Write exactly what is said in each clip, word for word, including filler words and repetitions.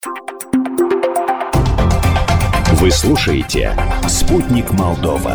Вы слушаете «Спутник Молдова».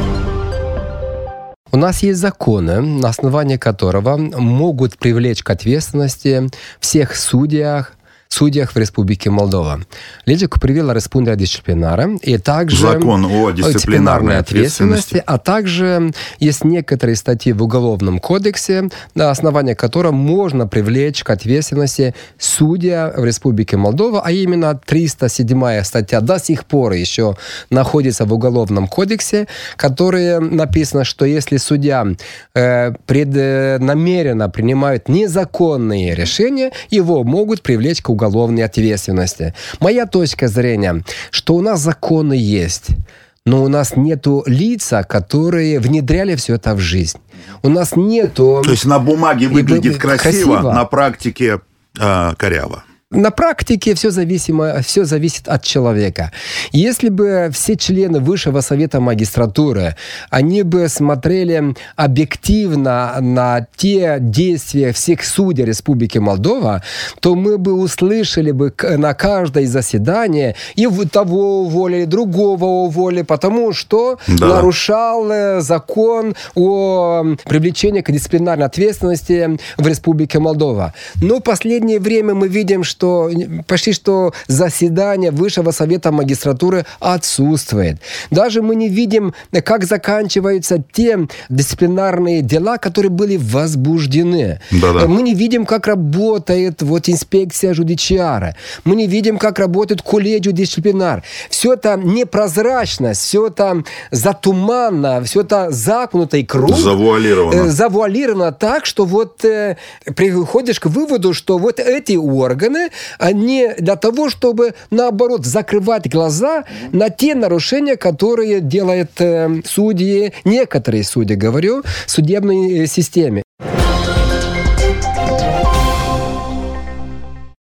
У нас есть законы, на основании которого могут привлечь к ответственности всех судьях, судьях в Республике Молдова. Legea привела răspunderea disciplinară, и также закон о дисциплинарной ответственности, а также есть некоторые статьи в Уголовном кодексе, на основании которого можно привлечь к ответственности судья в Республике Молдова, а именно триста седьмая статья до сих пор еще находится в Уголовном кодексе, которая написано, что если судья э, преднамеренно принимает незаконные решения, его могут привлечь к уголовной ответственности. Моя точка зрения, что у нас законы есть, но у нас нету лица, которые внедряли все это в жизнь. У нас нету... То есть на бумаге выглядит красиво, красиво. на практике э, коряво. На практике все, зависимо, все зависит от человека. Если бы все члены Высшего Совета Магистратуры, они бы смотрели объективно на те действия всех судей Республики Молдова, то мы бы услышали бы на каждое заседание и того уволили, другого уволили, потому что да. нарушал закон о привлечении к дисциплинарной ответственности в Республике Молдова. Но в последнее время мы видим, что что почти что заседание Высшего Совета Магистратуры отсутствует. Даже мы не видим, как заканчиваются те дисциплинарные дела, которые были возбуждены. Да-да. Мы не видим, как работает вот инспекция жудiciară. Мы не видим, как работает коллегиu дисциплинар. Все это непрозрачность, все это затуманно, все это замкнутый круг. Завуалировано. Завуалировано так, что вот э, приходишь к выводу, что вот эти органы, они для того, чтобы, наоборот, закрывать глаза на те нарушения, которые делают э, судьи, некоторые судьи, говорю, в судебной системе.